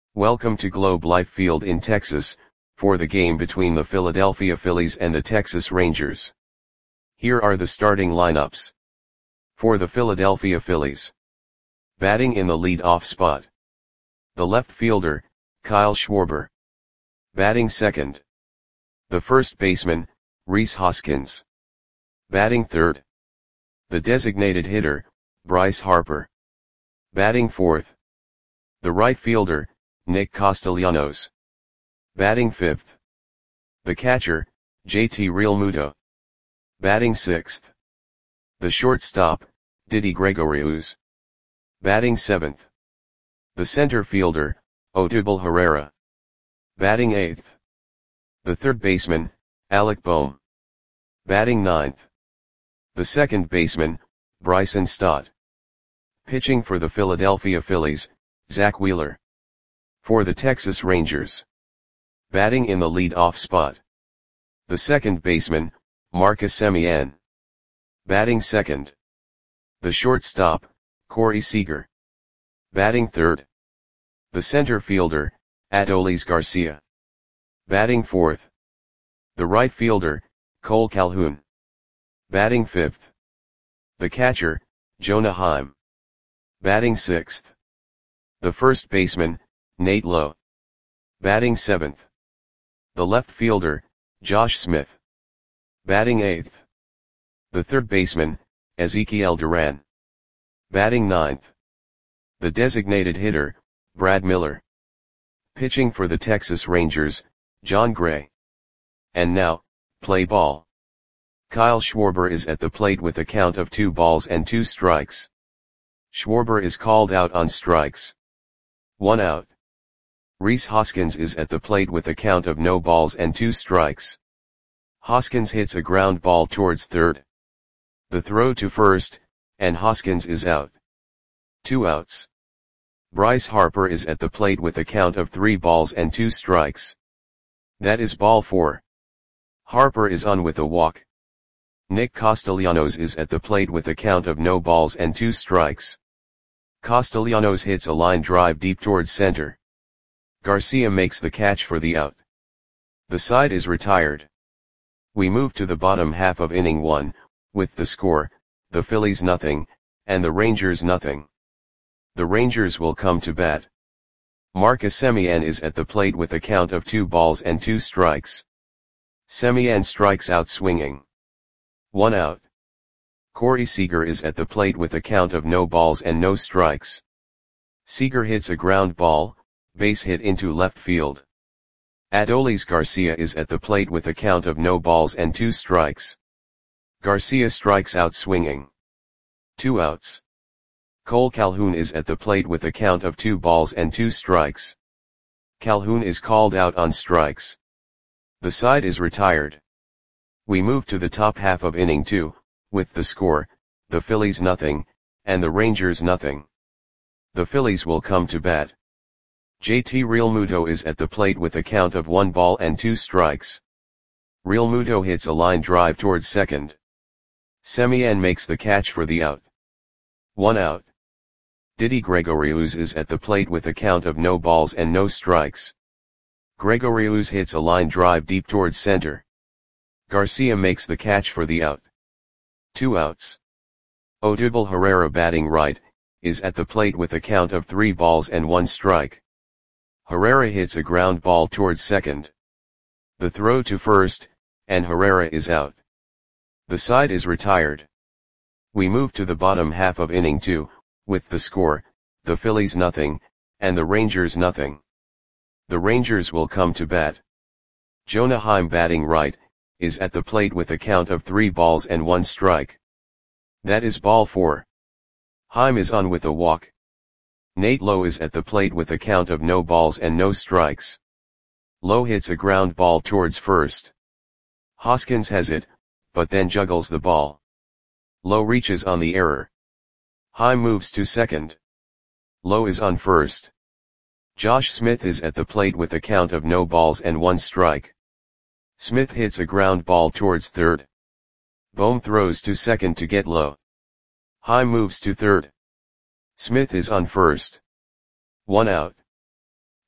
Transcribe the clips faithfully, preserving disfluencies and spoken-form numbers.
Welcome to Globe Life Field in Texas, for the game between the Philadelphia Phillies and the Texas Rangers. Here are the starting lineups. For the Philadelphia Phillies. Batting in the lead-off spot. The left fielder, Kyle Schwarber. Batting second. The first baseman, Rhys Hoskins. Batting third. The designated hitter, Bryce Harper. Batting fourth. The right fielder, Nick Castellanos. Batting fifth. The catcher, J T Realmuto. Batting sixth. The shortstop, Didi Gregorius. Batting seventh. The center fielder, Odubel Herrera. Batting eighth. The third baseman, Alec Bohm. Batting ninth. The second baseman, Bryson Stott. Pitching for the Philadelphia Phillies, Zack Wheeler. For the Texas Rangers. Batting in the lead-off spot. The second baseman, Marcus Semien. Batting second. The shortstop, Corey Seager. Batting third. The center fielder, Adolis Garcia. Batting fourth. The right fielder, Cole Calhoun. Batting fifth. The catcher, Jonah Heim. Batting sixth. The first baseman, Nate Lowe. Batting seventh. The left fielder, Josh Smith. Batting eighth. The third baseman, Ezekiel Duran. Batting ninth. The designated hitter, Brad Miller. Pitching for the Texas Rangers, Jon Gray. And now, play ball. Kyle Schwarber is at the plate with a count of two balls and two strikes. Schwarber is called out on strikes. One out. Rhys Hoskins is at the plate with a count of no balls and two strikes. Hoskins hits a ground ball towards third. The throw to first, and Hoskins is out. Two outs. Bryce Harper is at the plate with a count of three balls and two strikes. That is ball four. Harper is on with a walk. Nick Castellanos is at the plate with a count of no balls and two strikes. Castellanos hits a line drive deep towards center. Garcia makes the catch for the out. The side is retired. We move to the bottom half of inning one, with the score, the Phillies nothing, and the Rangers nothing. The Rangers will come to bat. Marcus Semien is at the plate with a count of two balls and two strikes. Semien strikes out swinging. One out. Corey Seager is at the plate with a count of no balls and no strikes. Seager hits a ground ball, base hit into left field. Adolis Garcia is at the plate with a count of no balls and two strikes. Garcia strikes out swinging. Two outs. Cole Calhoun is at the plate with a count of two balls and two strikes. Calhoun is called out on strikes. The side is retired. We move to the top half of inning two, with the score, the Phillies nothing, and the Rangers nothing. The Phillies will come to bat. J T Realmuto is at the plate with a count of one ball and two strikes. Realmuto hits a line drive towards second. Semien makes the catch for the out. One out. Didi Gregorius is at the plate with a count of no balls and no strikes. Gregorius hits a line drive deep towards center. Garcia makes the catch for the out. Two outs. Odubel Herrera batting right, is at the plate with a count of three balls and one strike. Herrera hits a ground ball towards second. The throw to first, and Herrera is out. The side is retired. We move to the bottom half of inning two, with the score, the Phillies nothing, and the Rangers nothing. The Rangers will come to bat. Jonah Heim batting right, is at the plate with a count of three balls and one strike. That is ball four. Heim is on with a walk. Nate Lowe is at the plate with a count of no balls and no strikes. Lowe hits a ground ball towards first. Hoskins has it, but then juggles the ball. Lowe reaches on the error. Heim moves to second. Lowe is on first. Josh Smith is at the plate with a count of no balls and one strike. Smith hits a ground ball towards third. Bohm throws to second to get Lowe. Heim moves to third. Smith is on first. One out.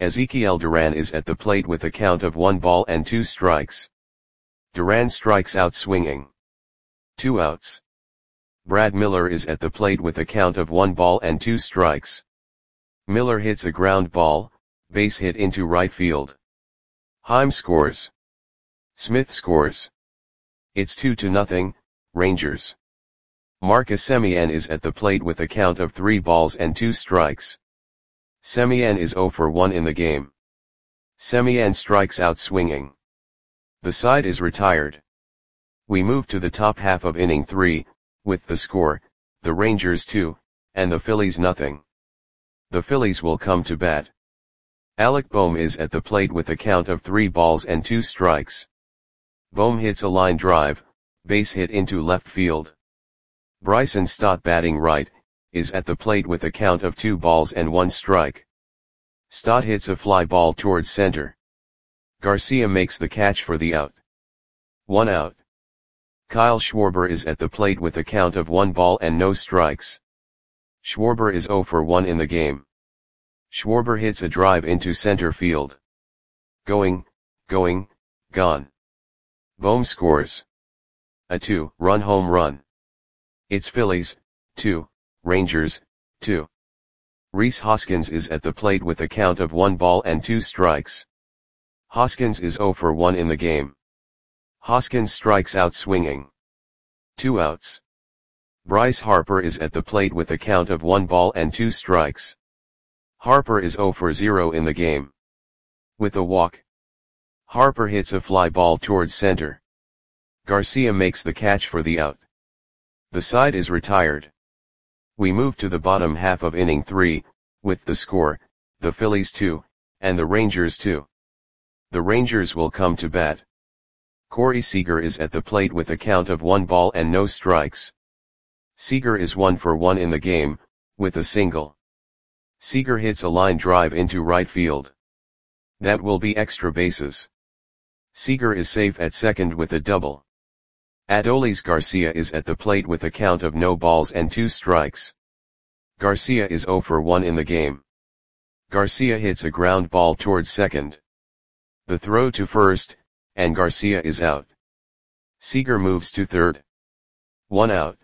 Ezekiel Duran is at the plate with a count of one ball and two strikes. Duran strikes out swinging. Two outs. Brad Miller is at the plate with a count of one ball and two strikes. Miller hits a ground ball, base hit into right field. Heim scores. Smith scores. It's two to nothing, Rangers. Marcus Semien is at the plate with a count of three balls and two strikes. Semien is zero for one in the game. Semien strikes out swinging. The side is retired. We move to the top half of inning three, with the score, the Rangers two, and the Phillies nothing. The Phillies will come to bat. Alec Bohm is at the plate with a count of three balls and two strikes. Bohm hits a line drive, base hit into left field. Bryson Stott, batting right, is at the plate with a count of two balls and one strike. Stott hits a fly ball towards center. Garcia makes the catch for the out. One out. Kyle Schwarber is at the plate with a count of one ball and no strikes. Schwarber is zero for one in the game. Schwarber hits a drive into center field. Going, going, gone. Bohm scores. A two-run home run. It's Phillies, two, Rangers, two. Rhys Hoskins is at the plate with a count of one ball and two strikes. Hoskins is zero for one in the game. Hoskins strikes out swinging. Two outs. Bryce Harper is at the plate with a count of one ball and two strikes. Harper is zero for zero in the game. With a walk. Harper hits a fly ball towards center. Garcia makes the catch for the out. The side is retired. We move to the bottom half of inning three, with the score, the Phillies two, and the Rangers two. The Rangers will come to bat. Corey Seager is at the plate with a count of one ball and no strikes. Seager is one for one in the game, with a single. Seager hits a line drive into right field. That will be extra bases. Seager is safe at second with a double. Adolis Garcia is at the plate with a count of no balls and two strikes. Garcia is zero for one in the game. Garcia hits a ground ball towards second. The throw to first, and Garcia is out. Seager moves to third. One out.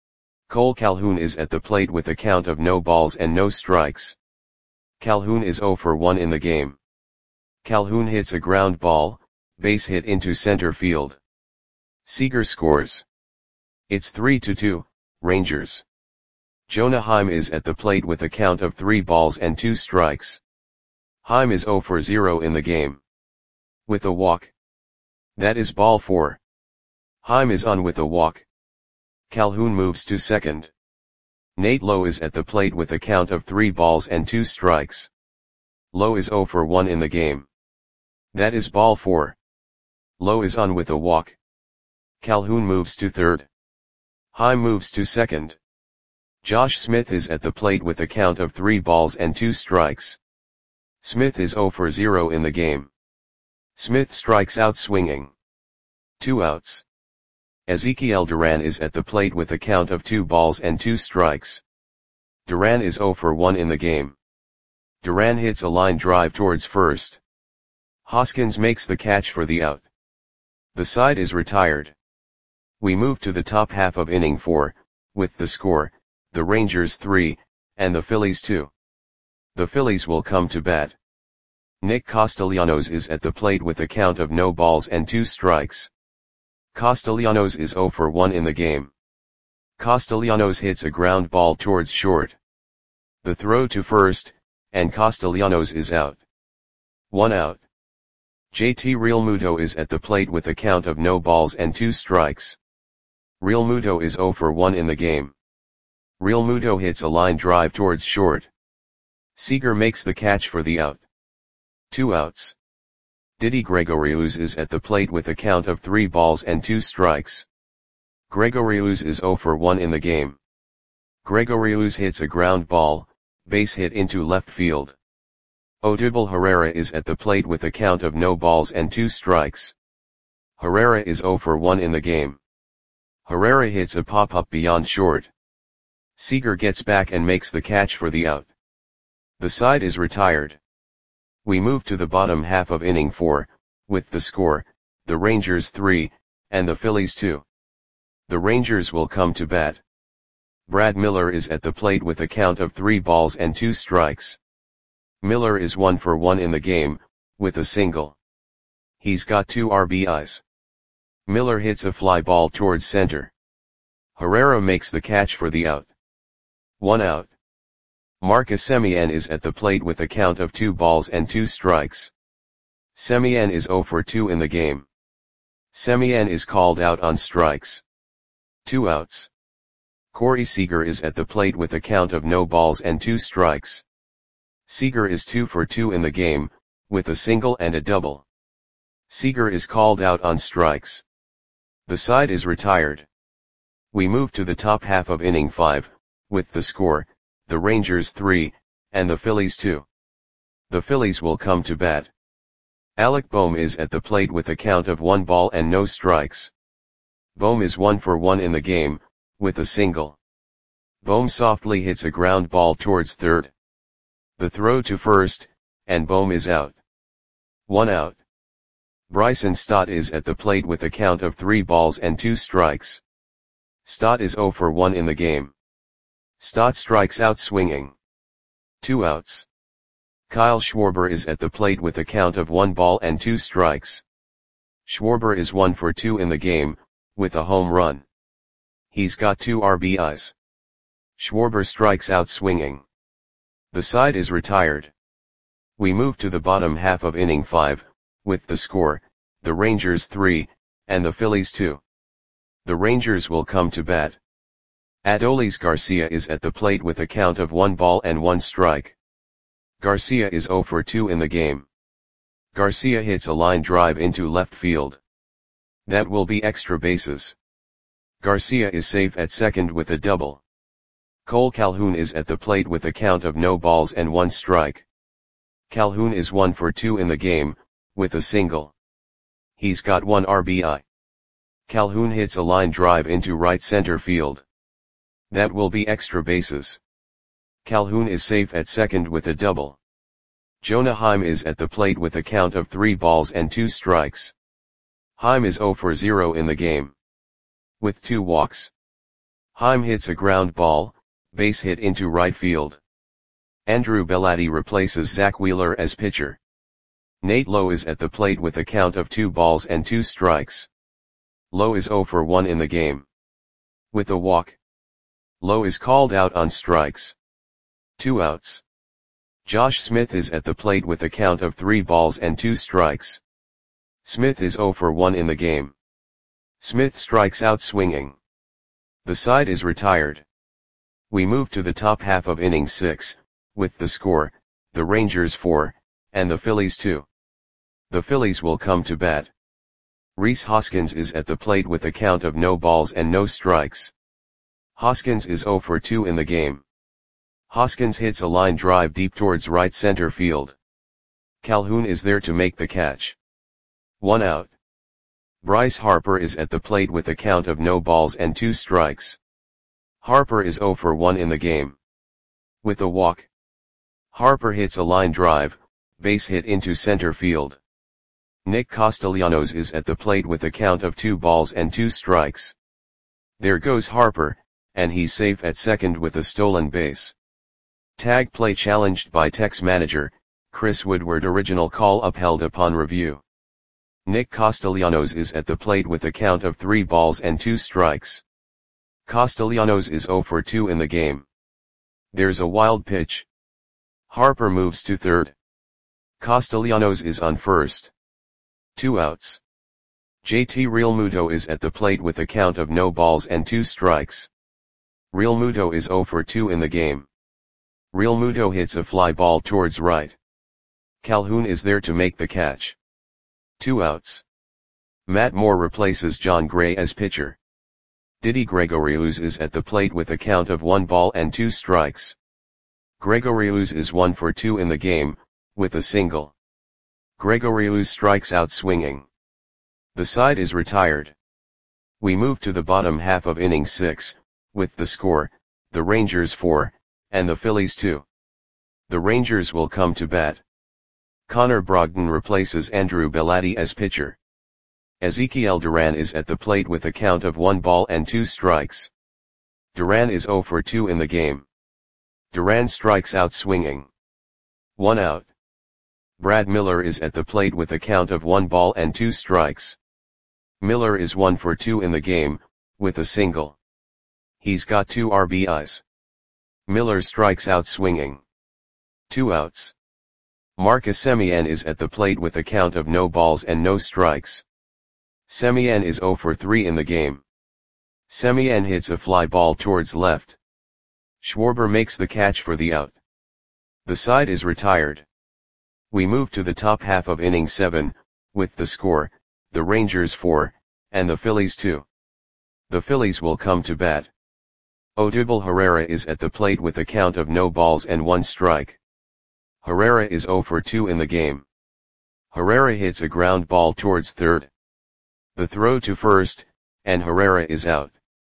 Cole Calhoun is at the plate with a count of no balls and no strikes. Calhoun is zero for one in the game. Calhoun hits a ground ball, base hit into center field. Seager scores. It's three to two, Rangers. Jonah Heim is at the plate with a count of three balls and two strikes. Heim is zero for zero in the game. With a walk. That is ball four. Heim is on with a walk. Calhoun moves to second. Nate Lowe is at the plate with a count of three balls and two strikes. Lowe is zero for one in the game. That is ball four. Lowe is on with a walk. Calhoun moves to third. Heim moves to second. Josh Smith is at the plate with a count of three balls and two strikes. Smith is zero for zero in the game. Smith strikes out swinging. Two outs. Ezekiel Duran is at the plate with a count of two balls and two strikes. Duran is zero for one in the game. Duran hits a line drive towards first. Hoskins makes the catch for the out. The side is retired. We move to the top half of inning four, with the score, the Rangers three, and the Phillies two. The Phillies will come to bat. Nick Castellanos is at the plate with a count of no balls and two strikes. Castellanos is zero for one in the game. Castellanos hits a ground ball towards short. The throw to first, and Castellanos is out. One out. J T Realmuto is at the plate with a count of no balls and two strikes. Realmuto is zero for one in the game. Realmuto hits a line drive towards short. Seager makes the catch for the out. Two outs. Didi Gregorius is at the plate with a count of three balls and two strikes. Gregorius is zero for one in the game. Gregorius hits a ground ball, base hit into left field. Odubel Herrera is at the plate with a count of no balls and two strikes. Herrera is zero for one in the game. Herrera hits a pop-up beyond short. Seager gets back and makes the catch for the out. The side is retired. We move to the bottom half of inning four, with the score, the Rangers three, and the Phillies two. The Rangers will come to bat. Brad Miller is at the plate with a count of three balls and two strikes. Miller is one for one in the game, with a single. He's got two R B Is. Miller hits a fly ball towards center. Herrera makes the catch for the out. One out. Marcus Semien is at the plate with a count of two balls and two strikes. Semien is zero for two in the game. Semien is called out on strikes. Two outs. Corey Seager is at the plate with a count of no balls and two strikes. Seager is two for two in the game, with a single and a double. Seager is called out on strikes. The side is retired. We move to the top half of inning five, with the score, the Rangers three, and the Phillies two. The Phillies will come to bat. Alec Bohm is at the plate with a count of one ball and no strikes. Bohm is one for one in the game, with a single. Bohm softly hits a ground ball towards third. The throw to first, and Bohm is out. One out. Bryson Stott is at the plate with a count of three balls and two strikes. Stott is zero for one in the game. Stott strikes out swinging. Two outs. Kyle Schwarber is at the plate with a count of one ball and two strikes. Schwarber is one for two in the game, with a home run. He's got two R B Is. Schwarber strikes out swinging. The side is retired. We move to the bottom half of inning five, with the score, the Rangers three, and the Phillies two. The Rangers will come to bat. Adolis Garcia is at the plate with a count of one ball and one strike. Garcia is zero for two in the game. Garcia hits a line drive into left field. That will be extra bases. Garcia is safe at second with a double. Cole Calhoun is at the plate with a count of no balls and one strike. Calhoun is one for two in the game, with a single. He's got one R B I. Calhoun hits a line drive into right center field. That will be extra bases. Calhoun is safe at second with a double. Jonah Heim is at the plate with a count of three balls and two strikes. Heim is zero for zero in the game, with two walks. Heim hits a ground ball, base hit into right field. Andrew Bellotti replaces Zach Wheeler as pitcher. Nate Lowe is at the plate with a count of two balls and two strikes. Lowe is zero for one in the game, with a walk. Lowe is called out on strikes. Two outs. Josh Smith is at the plate with a count of three balls and two strikes. Smith is zero for one in the game. Smith strikes out swinging. The side is retired. We move to the top half of inning six, with the score, the Rangers four, and the Phillies two. The Phillies will come to bat. Rhys Hoskins is at the plate with a count of no balls and no strikes. Hoskins is zero for two in the game. Hoskins hits a line drive deep towards right center field. Calhoun is there to make the catch. One out. Bryce Harper is at the plate with a count of no balls and two strikes. Harper is zero for one in the game, with a walk. Harper hits a line drive, base hit into center field. Nick Castellanos is at the plate with a count of two balls and two strikes. There goes Harper, and he's safe at second with a stolen base. Tag play challenged by Tex manager, Chris Woodward. Original call upheld upon review. Nick Castellanos is at the plate with a count of three balls and two strikes. Castellanos is zero for two in the game. There's a wild pitch. Harper moves to third. Castellanos is on first. Two outs. J T Realmuto is at the plate with a count of no balls and two strikes. Realmuto is zero for two in the game. Realmuto hits a fly ball towards right. Calhoun is there to make the catch. Two outs. Matt Moore replaces John Gray as pitcher. Didi Gregorius is at the plate with a count of one ball and two strikes. Gregorius is one for two in the game, with a single. Gregorius strikes out swinging. The side is retired. We move to the bottom half of inning six, with the score, the Rangers four, and the Phillies two. The Rangers will come to bat. Connor Brogdon replaces Andrew Belatti as pitcher. Ezekiel Duran is at the plate with a count of one ball and two strikes. Duran is zero for two in the game. Duran strikes out swinging. One out. Brad Miller is at the plate with a count of one ball and two strikes. Miller is one for two in the game, with a single. He's got two R B Is. Miller strikes out swinging. Two outs. Marcus Semien is at the plate with a count of no balls and no strikes. Semien is zero for three in the game. Semien hits a fly ball towards left. Schwarber makes the catch for the out. The side is retired. We move to the top half of inning seven, with the score, the Rangers four, and the Phillies two. The Phillies will come to bat. Odubel Herrera is at the plate with a count of no balls and one strike. Herrera is zero for two in the game. Herrera hits a ground ball towards third. The throw to first, and Herrera is out.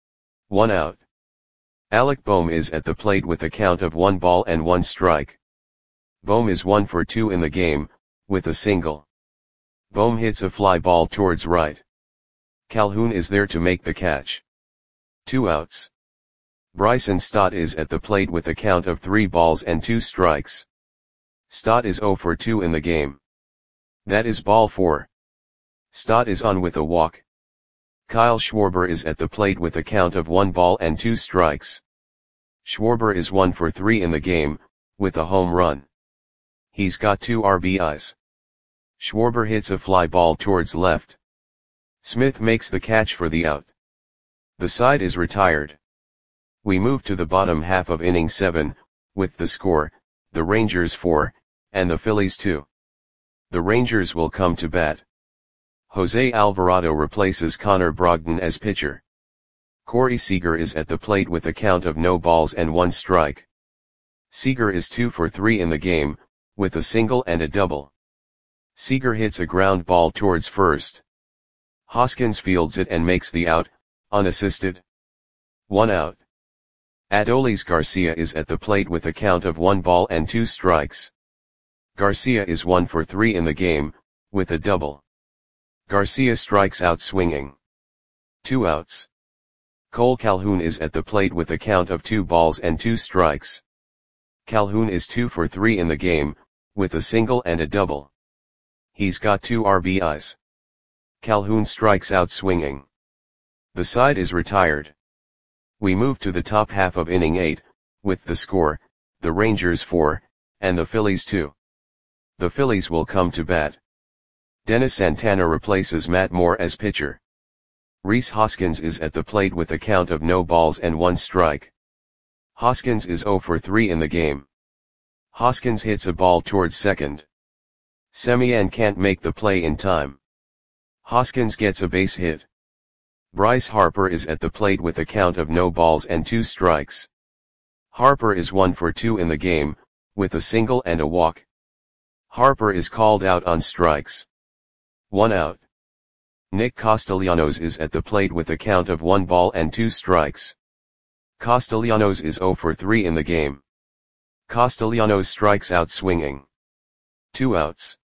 One out. Alec Bohm is at the plate with a count of one ball and one strike. Bohm is one for two in the game, with a single. Bohm hits a fly ball towards right. Calhoun is there to make the catch. Two outs. Bryson Stott is at the plate with a count of three balls and two strikes. Stott is zero for two in the game. That is ball four. Stott is on with a walk. Kyle Schwarber is at the plate with a count of one ball and two strikes. Schwarber is one for three in the game, with a home run. He's got two R B Is. Schwarber hits a fly ball towards left. Smith makes the catch for the out. The side is retired. We move to the bottom half of inning seven, with the score, the Rangers four, and the Phillies two. The Rangers will come to bat. Jose Alvarado replaces Connor Brogdon as pitcher. Corey Seager is at the plate with a count of no balls and one strike. Seager is two for three in the game, with a single and a double. Seager hits a ground ball towards first. Hoskins fields it and makes the out, unassisted. One out. Adolis Garcia is at the plate with a count of one ball and two strikes. Garcia is one for three in the game, with a double. Garcia strikes out swinging. Two outs. Cole Calhoun is at the plate with a count of two balls and two strikes. Calhoun is two for three in the game, with a single and a double. He's got two R B Is. Calhoun strikes out swinging. The side is retired. We move to the top half of inning eight, with the score, the Rangers four, and the Phillies two. The Phillies will come to bat. Dennis Santana replaces Matt Moore as pitcher. Rhys Hoskins is at the plate with a count of no balls and one strike. Hoskins is zero for three in the game. Hoskins hits a ball towards second. Semien can't make the play in time. Hoskins gets a base hit. Bryce Harper is at the plate with a count of no balls and two strikes. Harper is one for two in the game, with a single and a walk. Harper is called out on strikes. One out. Nick Castellanos is at the plate with a count of one ball and two strikes. Castellanos is zero for three in the game. Castellanos strikes out swinging. Two outs.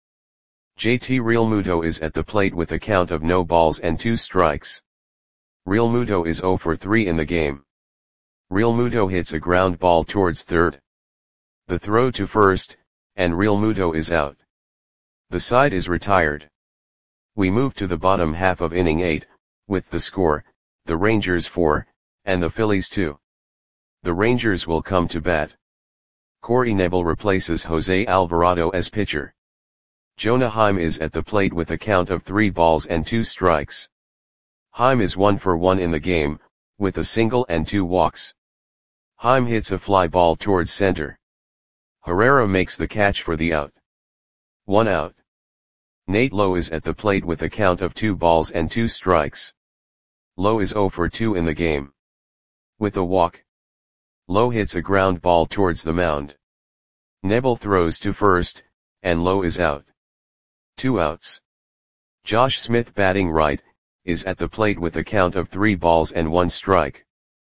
J T Realmuto is at the plate with a count of no balls and two strikes. Realmuto is zero for three in the game. Realmuto hits a ground ball towards third. The throw to first, and Realmuto is out. The side is retired. We move to the bottom half of inning eight, with the score, the Rangers four, and the Phillies two. The Rangers will come to bat. Corey Knebel replaces Jose Alvarado as pitcher. Jonah Heim is at the plate with a count of three balls and two strikes. Heim is one for one in the game, with a single and two walks. Heim hits a fly ball towards center. Herrera makes the catch for the out. One out. Nate Lowe is at the plate with a count of two balls and two strikes. Lowe is zero for two in the game. With a walk. Lowe hits a ground ball towards the mound. Knebel throws to first, and Lowe is out. Two outs. Josh Smith, batting right, is at the plate with a count of three balls and one strike.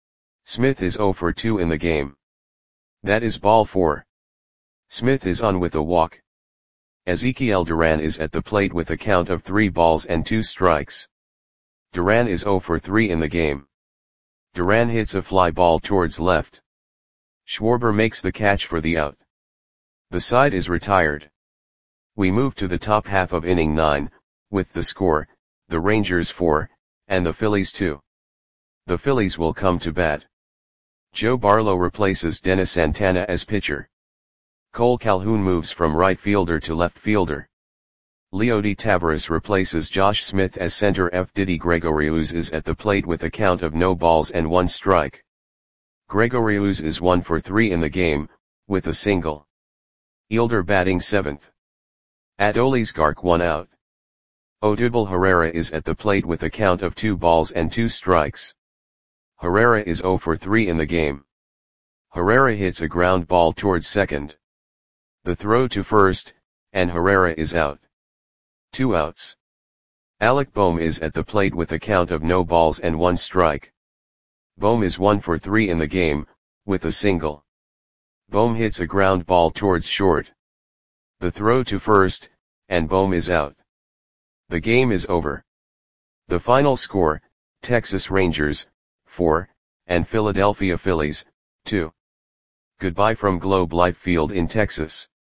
Smith is zero for two in the game. That is ball four. Smith is on with a walk. Ezekiel Duran is at the plate with a count of three balls and two strikes. Duran is zero for three in the game. Duran hits a fly ball towards left. Schwarber makes the catch for the out. The side is retired. We move to the top half of inning nine, with the score, the Rangers four, and the Phillies two. The Phillies will come to bat. Joe Barlow replaces Dennis Santana as pitcher. Cole Calhoun moves from right fielder to left fielder. Leody Taveras replaces Josh Smith as center. F. Didi Gregorius is at the plate with a count of no balls and one strike. Gregorius is one for three in the game, with a single. Elder batting seventh. Adolis Gark one out. Odubel Herrera is at the plate with a count of two balls and two strikes. Herrera is zero for three in the game. Herrera hits a ground ball towards second. The throw to first, and Herrera is out. Two outs. Alec Bohm is at the plate with a count of no balls and one strike. Bohm is one for three in the game, with a single. Bohm hits a ground ball towards short. The throw to first, and Bohm is out. The game is over. The final score, Texas Rangers, four, and Philadelphia Phillies, two. Goodbye from Globe Life Field in Texas.